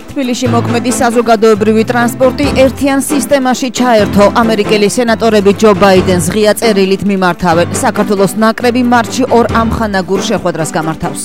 თბილისში მოქმედი საზოგადოებრივი ტრანსპორტი ერთიან სისტემაში ჩაერთო. ამერიკელი სენატორები ჯო ბაიდენს ღია წერილით მიმართავენ. საქართველოს ნაკრები მარტში 2 ამხანაგურ შეხვედრას გამართავს.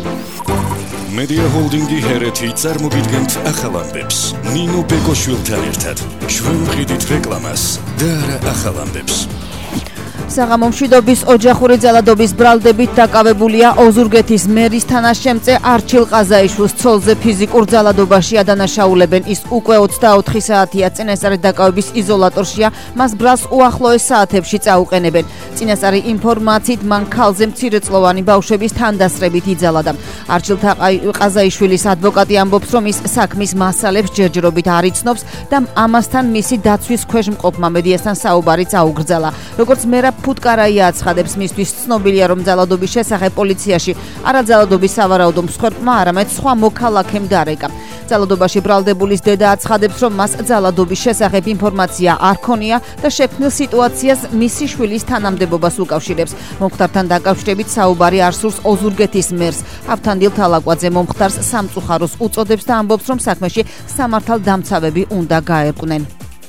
Media Holding-ი ჰერეთი წარმოგიდგენთ ახალ ამბებს. ნინო ბეკოშვილთან ერთად ჩვენ ვყიდით რეკლამას და არა ახალ ამბებს. საღამო მშვიდობის ოჯახური ძალადობის ბრალდებით დაკავებულია ოზურგეთის მერის თანაშემწე არჩილ ყაზაიშვილს. ცოლზე ფიზიკურ ძალადობაში ადანაშაულებენ. ის უკვე 24 საათია წინასწარი დაკავების იზოლატორშია. მას ბრალს უახლოეს საათებში წაუყენებენ. წინასწარი ინფორმაციით მან ქალზე მცირეწლოვანი ბავშვების თანდასწრებით იძალა. არჩილ ყაზაიშვილის ადვოკატი ამბობს, რომ ის საქმის მასალებს ჯერჯერობით არ იცნობს და ამასთან მისი დაცვის ქვეშ მყოფმა მედიასთან საუბარიც აუგრძალა. როგორც მერა ფუტკარაია აცხადებს, მისთვის ცნობილია, რომ ძალადობის შესახებ პოლიციაში არა ძალადობის სავარაუდო მსხვერპლმა, არამედ სხვა მოქალაქემ დარეკა. ძალადობაში ბრალდებულის დედა აცხადებს, რომ მას ძალადობის შესახებ ინფორმაცია არ ქონია და შექმნილ სიტუაციას მისი შვილის თანამდებობას უკავშირებს. მომხდართან დაკავშირებით საუბარი არ სურს ოზურგეთის მერს. ავთანდილ თალაკვაძე მომხდარს სამწუხაროს უწოდებს და ამბობს, რომ საქმეში სამართალდამცავები უნდა გაერკვნენ.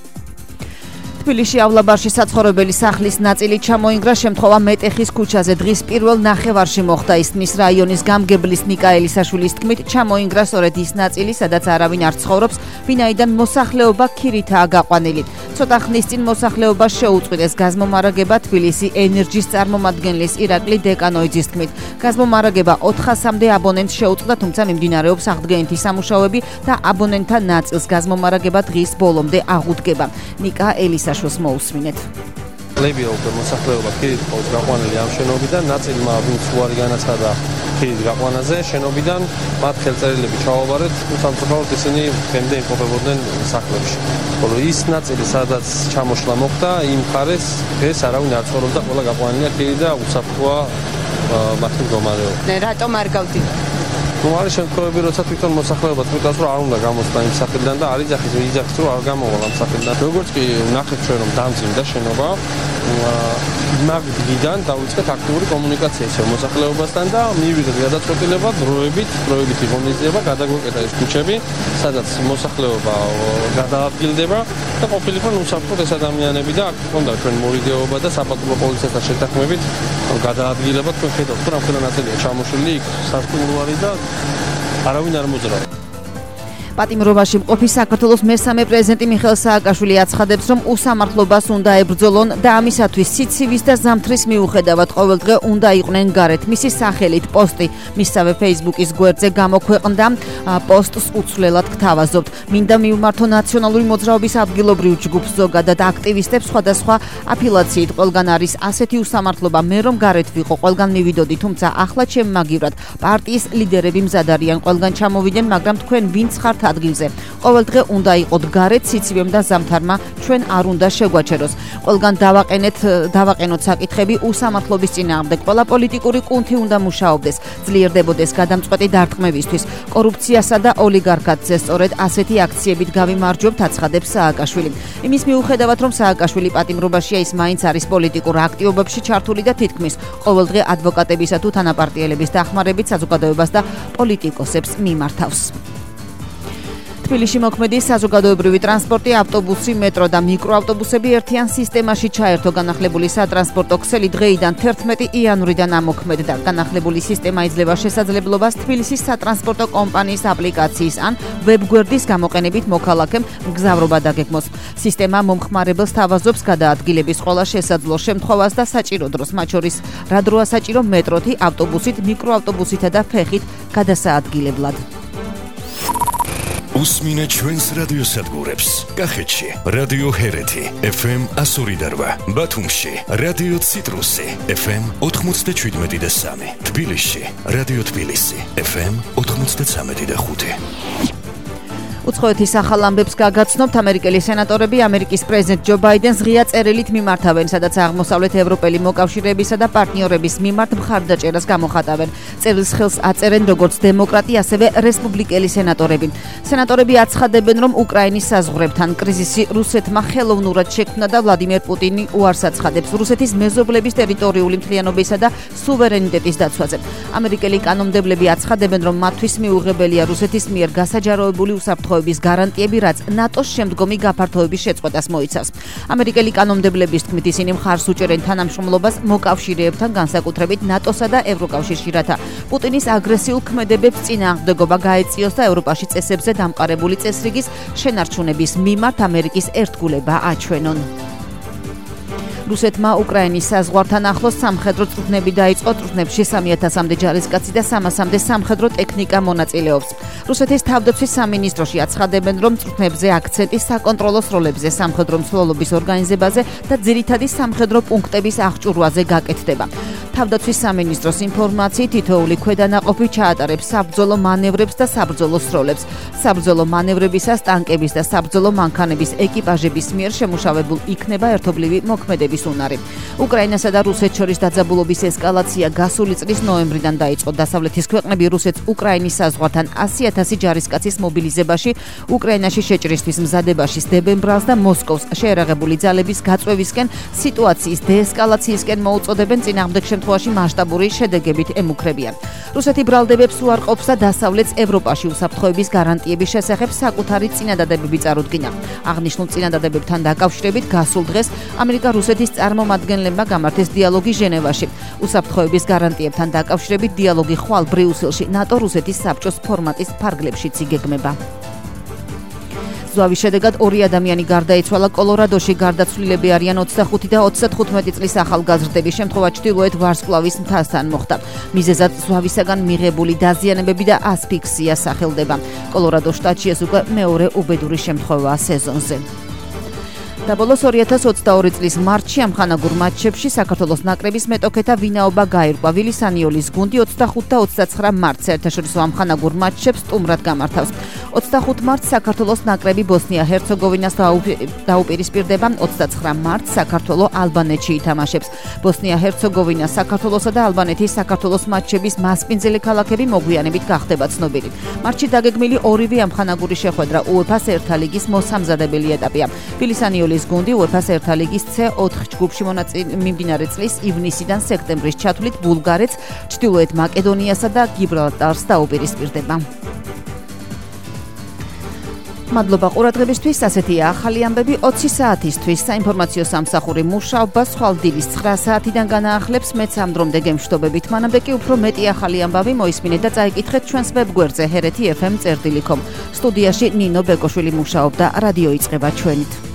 თბილისში ავლაბარში საცხოვრებელი სახლის ნაწილი ჩამოინგრა. შემთხვევა მეტეხის ქუჩაზე დღის პირველ ნახევარში მოხდა. ისნის რაიონის გამგებლის ნიკა ელისაშვილის თქმით, ჩამოინგრა სწორედ ის ნაწილი, სადაც არავინ არ ცხოვრობს, ვინაიდან მოსახლეობა ქირითაა გაყვანილი. ცოტა ხნის წინ მოსახლეობას შეუწყვეტეს გაზმომარაგება. თბილისი ენერჯის წარმომადგენლის ირაკლი დეკანოიძის თქმით, გაზმომარაგება 400-მდე აბონენტს შეუწყდა, თუმცა მიმდინარეობს აღდგენითი სამუშაოები და აბონენტთა ნაწილს გაზმომარაგება დღის ბოლომდე აღუდგება. ნიკა ელისაშვილს მოусმინეთ. ლებიობა მოსახლეობა ქირით ყავს გაყვანილი ამ შენობიდან, ნაწილმა ვინც უარი განაცხადა ქირით გაყვანაზე შენობიდან, მათ ხელწერილები ჩაუვარეთ, სამწუხაროდ ისინი დღემდე იმყოფებოდნენ სახლებში. ხოლო ის ნაწილი, სადაც ჩამოშლა მოხდა, იმ მხარეს დღეს არავინ არ ცხოვრობდა, ყველა გაყვანილია ქირით და უსაფრთხოა მათი მდგომარეობა. რატომ არ გავდივართ? არის შემთხვევები, როცა თვითონ მოსახლეობა თვითონაც რომ არ უნდა გამოსვლა იმ სახლიდან და არ იძახის რომ არ გამოვალ ამ სახლიდან. როგორც კი ნახეთ ჩვენ რომ დამძიმდა შენობა, მაგდიდან დავიწყეთ აქტიური კომუნიკაცია მოსახლეობასთან და მივიღეთ გადაწყვეტილება დროებით ღონისძიება, გადაგვეკეთა ეს ქუჩები, სადაც მოსახლეობა გადაადგილდება და ყოფილიყო უსაფრთხოდ ეს ადამიანები და აქ ჰქონდა ჩვენ მორიგეობა და საპატრულო პოლიციასთან შეთანხმებით გადაადგილება. თქვენ ხედავთ რომ ყველა ნაწილია ჩამოშლილი იქ სასტუმროარი და არავინ არ მოძრაობს. პატიმრობაში მყოფი საქართველოს მესამე პრეზიდენტი მიხეილ სააკაშვილი აცხადებს, რომ უსამართლობას უნდა ებრძოლონ და ამისათვის სიცივის და ზამთრის მიუხედავად ყოველდღე უნდა იყვნენ გარეთ. მისი სახელით პოსტი მისსავე Facebook-ის გვერდზე გამოქვეყნდა. პოსტს უცვლელად გთავაზობთ. მინდა მივმართო ნაციონალური მოძრაობის ადგილობრივ ჯგუფს, ზოგადად აქტივისტებს სხვადასხვა აფილაციით. ყველგან არის ასეთი უსამართლობა, მე რომ გარეთ ვიყო, ყველგან მივიდოდი, თუმცა ახლა ჩემ მაგივრად პარტიის ლიდერები მზად არიან ყველგან ჩამოვიდნენ, მაგრამ თქვენ ვინც ხართ ადგილზე. ყოველდღე უნდა იყოთ გარეთ, სიცივემ და ზამთარმა ჩვენ არ უნდა შეგვაჩეროს. ყველგან დავაყენოთ საკითხები უსამართლობის წინააღმდეგ. ყველა პოლიტიკური კუნთი უნდა მუშაობდეს, ძლიერდებოდეს გადამწყვეტი დარტყმებისთვის. კორუფციასა და ოლიგარქატზე სწორედ ასეთი აქციებით გავიმარჯვებთ, აცხადებს სააკაშვილი. იმის მიუხედავად, რომ სააკაშვილი პატიმრობაშია, ის მაინც არის პოლიტიკურ აქტივობებში ჩართული და თითქმის ყოველდღე ადვოკატებისა თუ თანაპარტიელების დახმარებით საზოგადოებას და პოლიტიკოსებს მიმართავს. თბილისში მოქმედი საზოგადოებრივი ტრანსპორტი, ავტობუსი, მეტრო და მიკროავტობუსები ერთიან სისტემაში ჩაერთო. განახლებული სატრანსპორტო ქსელი დღეიდან 11 იანვრიდან ამოქმედდა. განახლებული სისტემა იძლევა შესაძლებლობას თბილისის სატრანსპორტო კომპანიის აპლიკაციის ან ვებგვერდის გამოყენებით მოქალაქემ მგზავრობა დაგეგმოს. სისტემა მომხმარებელს თავაზობს გადაადგილების ყველა შესაძლო შემთხვევას და საჭირო დროს, მათ შორის რა დროა საჭირო მეტროთი, ავტობუსით, მიკროავტობუსითა და ფეხით გადასაადგილებლად. უსმინეთ ჩვენს რადიოსადგურებს. კახეთში რადიო ჰერეთი FM 102.8, ბათუმში რადიო ციტრუსი FM 97.3, თბილისში რადიო თბილისი FM 93.5. უცხოეთის ახალ ამბებს გაგაცნობთ. ამერიკელი სენატორები ამერიკის პრეზიდენტ ჯო ბაიდენს ღია წერილით მიმართავენ, სადაც აღმოსავლეთ ევროპელი მოკავშირეებისა და პარტნიორების მიმართ მხარდაჭერას გამოხატავენ. წერილს ხელს აწერენ როგორც დემოკრატი, ასევე რესპუბლიკელი სენატორები. სენატორები აცხადებენ, რომ უკრაინის საზღვრებთან კრიზისი რუსეთმა ხელოვნურად შექმნა და ვლადიმერ პუტინი უარს აცხადებს რუსეთის მეზობლების ტერიტორიული მთლიანობისა და სუვერენიტეტის დაცვაზე. ამერიკელი კანონმდებლები აცხადებენ, რომ მათთვის მიუღებელია რუსეთის მიერ გასაჯაროებული უსაფრთხოების გარანტიები, რაც ნატოს შემდგომი გაფართოების შეწყვეტას მოიცავს. ამერიკელი კანონმდებლების თქმით, ისინი მხარს უჭერენ თანამშრომლობას მოკავშირეებთან, განსაკუთრებით ნატოსა და ევროკავშირში, რათა პუტინის აგრესიულ ქმედებებს წინააღმდეგობა გაეწიოს და ევროპაში წესებზე დამყარებული წესრიგის შენარჩუნების მიმართ ამერიკის ერთგულება აჩვენონ. რუსეთმა უკრაინის საზღვართან ახლოს სამხედრო წვრთნები დაიწყო. წვრთნებში 3000-მდე ჯარისკაცი და 300-მდე სამხედრო ტექნიკა მონაწილეობს. რუსეთის თავდაცვის სამინისტროში აცხადებენ, რომ წვრთნებზე აქცენტი საკონტროლო სროლებზე, სამხედრო მსვლელობის ორგანიზებაზე და ძირითადი სამხედრო პუნქტების აღჭურვაზე გაკეთდება. თავდაცვის სამინისტროს ინფორმაციით, თითოეული ქვედანაყოფი ჩაატარებს საბრძოლო მანევრებს და საბრძოლო სროლებს. საბრძოლო მანევრებისას ტანკების და საბრძოლო მანქანების ეკიპაჟების მიერ შემუშავებულ იქნება ერთობლივი მოქმედების უნარი. უკრაინასა და რუსეთს შორის დაძაბულობის ესკალაცია გასული წლის ნოემბრიდან დაიწყო. დასავლეთის ქვეყნები რუსეთს უკრაინის საზღვართან 100,000 ჯარისკაცის მობილიზებაში, უკრაინაში შეჭრისთვის მზადებაში სდებენ ბრალს და მოსკოვს შეერაღებული ძალების გაწვევისკენ, სიტუაციის დეესკალაციისკენ მოუწოდებენ, წინააღმდეგ შემთხვევაში მასშტაბური შედეგებით ემუქრებიან. რუსეთი ბრალდებებს უარყოფს და დასავლეთს ევროპაში უსაფრთხოების გარანტიების შესახებ საკუთარი წინადადებები წარუდგინა. აღნიშნულ წინადადებებთან დაკავშირებით გასულ დღეს ამერიკა რუსეთის წარმომადგენლებმა გამართეს დიალოგი ჟენევაში. უსაფრთხოების გარანტიებთან დაკავშირებით დიალოგი ხვალ ბრიუსელში ნატო-რუსეთის საბჭოს ფორმატის ფარგლებშიც იგეგმება. ზვავის შედეგად 2 ადამიანი გარდაიცვალა კოლორადოში. გარდაცვლილები არიან 25 და 35 წლის ახალგაზრდები. შემთხვევა ჩრდილოეთ ვარსკვლავის მთასთან მოხდა. მიზეზად ზვავისაგან მიღებული დაზიანებები და ასფიქსია სახელდება. კოლორადოს შტატში ეს უკვე მეორე უბედური შემთხვევაა სეზონზე. და ბოლოს 2022 წლის მარტში ამხანაგურ მატჩებში საქართველოს ნაკრების მეტოქეთა ვინაობა გაირკვა. ვილისანიოლის გუნდი 25 და 29 მარტს საერთაშორისო ამხანაგურ მატჩებს სტუმრად გამართავს. 25 მარტს საქართველოს ნაკრები ბოსნია-ჰერცეგოვინას დაუპირისპირდება. 29 მარტს საქართველო ალბანეთში ითამაშებს. ბოსნია-ჰერცეგოვინა, საქართველოსა და ალბანეთის საქართველოს მატჩების მასპინძელი ქალაქები მოგვიანებით გახდება ცნობილი. მარტში დაგეგმილი ორივე ამხანაგური შეხვედრა UEFA-ს ერთა ლიგის მოსამზადებელი ეტაპია. ვილისანიოლის გუნდი UEFA-ს ერთა ლიგის C4 ჯგუფში მიმდინარე წლის ივნისიდან სექტემბრის ჩათვლით ბულგარეთს, ჩრდილოეთ მაკედონიასა და გიბრალტარს დაუპირისპირდება. მადლობა ყურადღებისთვის. ასეთია ახალი ამბები 20 საათისთვის. საინფორმაციო სამსახური მუშაობა სხვალდილის 9 საათიდან განაახლებს. მეც ამ დრომდე გემშვიდობებით. მანამდე კი უფრო მეტი ახალი ამბავი მოისმინეთ და წაიკითხეთ ჩვენს ვებგვერდზე hereti.fm.com. სტუდიაში ნინო ბეკოშვილი მუშაობდა. რადიო იწყება ჩვენით.